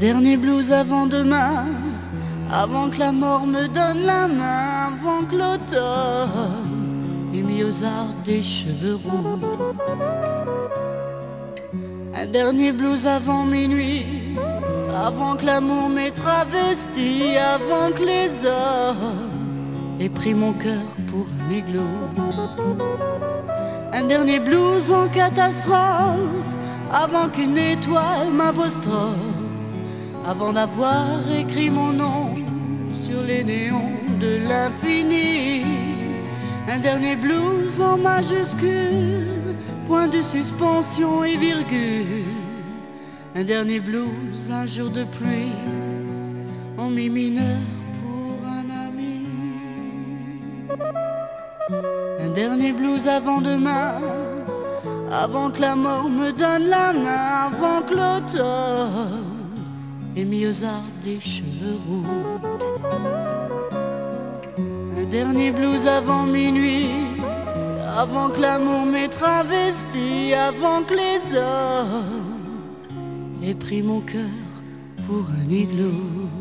dernier blues avant demain, avant que la mort me donne la main, avant que l'automne ait mis aux arbres des cheveux roux. Un dernier blues avant minuit, avant que l'amour m'ait travesti, avant que les hommes aient pris mon cœur pour un igloo. Un dernier blues en catastrophe, avant qu'une étoile m'apostrophe, avant d'avoir écrit mon nom sur les néons de l'infini. Un dernier blues en majuscule, point de suspension et virgule. Un dernier blues, un jour de pluie, en mi mineur pour un ami. Un dernier blues avant demain, avant que la mort me donne la main, avant que l'automne ait mis aux arbres des cheveux roux. Un dernier blues avant minuit, avant que l'amour m'ait travesti, avant que les hommes aient pris mon cœur pour un igloo.